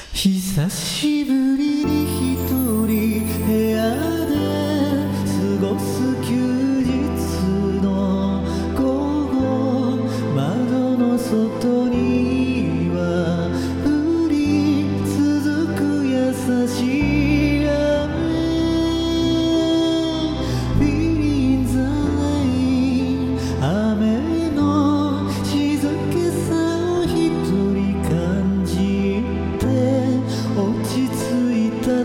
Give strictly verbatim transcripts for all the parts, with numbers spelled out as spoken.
久しぶりに一人部屋で過ごす休日の午後、窓の外には降り続く優しい雨。フィリンザない雨の静けさを一人感じて落ち着いた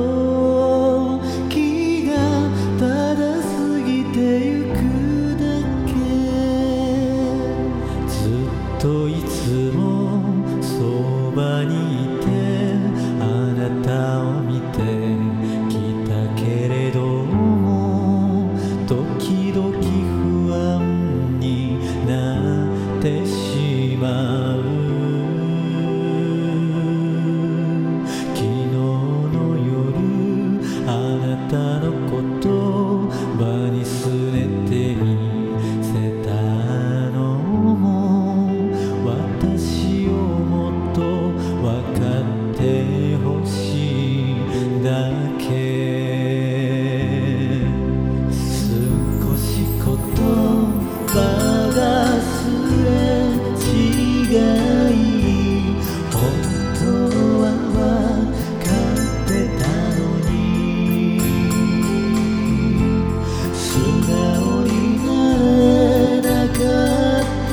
時がただ過ぎてゆくだけ。ずっといつもそばにいてあなたを見てきたけれども、時々不安になってしまう。昨日の夜あなたの言葉にすねてみせたのも、私をもっと分かってほしいだけ。少し言葉がすれ違い、本当は分かってたのに、素直になれなかった。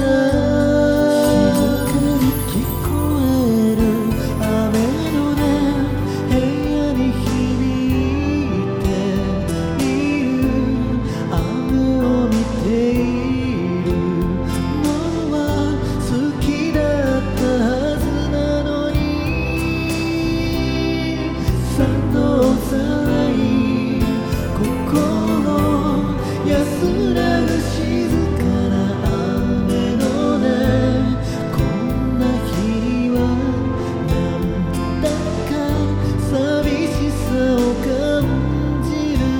静かに聞こえる雨の音、部屋に響いている。雨を見ているのは好きだったはずなのに、さとさない心安らぐ静かな雨の音。こんな日にはなんだか寂しさを感じる。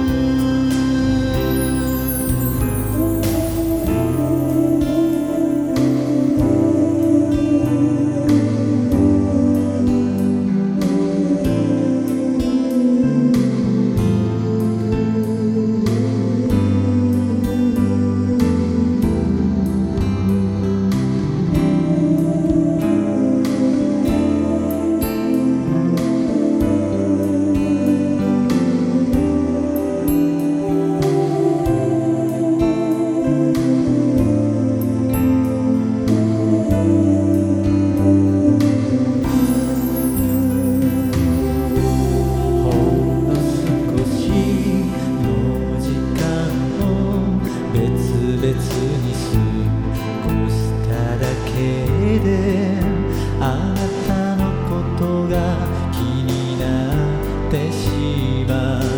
ほんの少しの時間を別々に過ごしただけで、あなたのことが気になってしまう。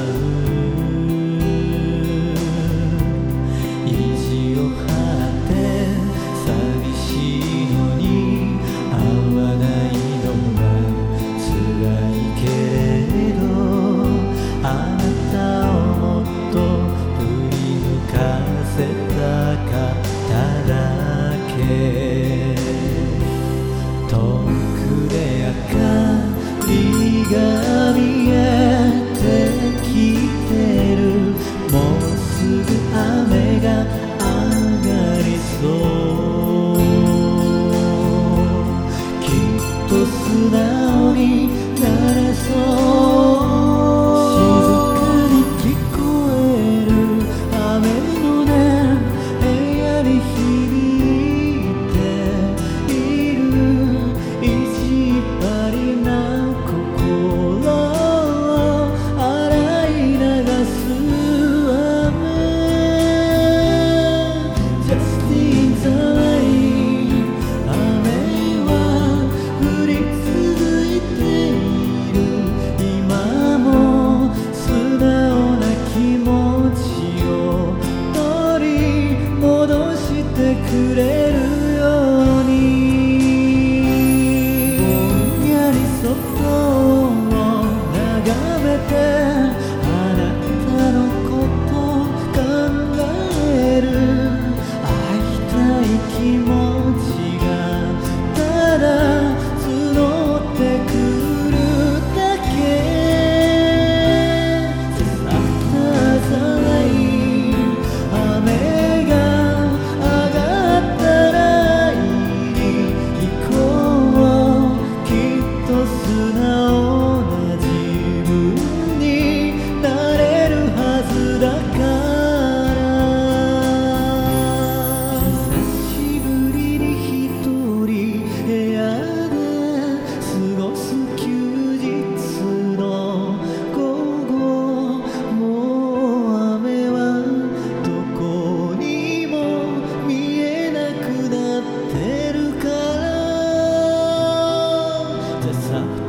意地を張って寂しいのに会わないのが辛いけれど、あなたをもっと振り向かせたかっただけ。遠くで明かりが見えてきてる。もうすぐ雨が上がりそう。きっと素直になれそう。静かに聞こえる雨の音、部屋に響いている。意地張りな心を洗い流す雨。 Just in the rain 雨は降り続いている。 さ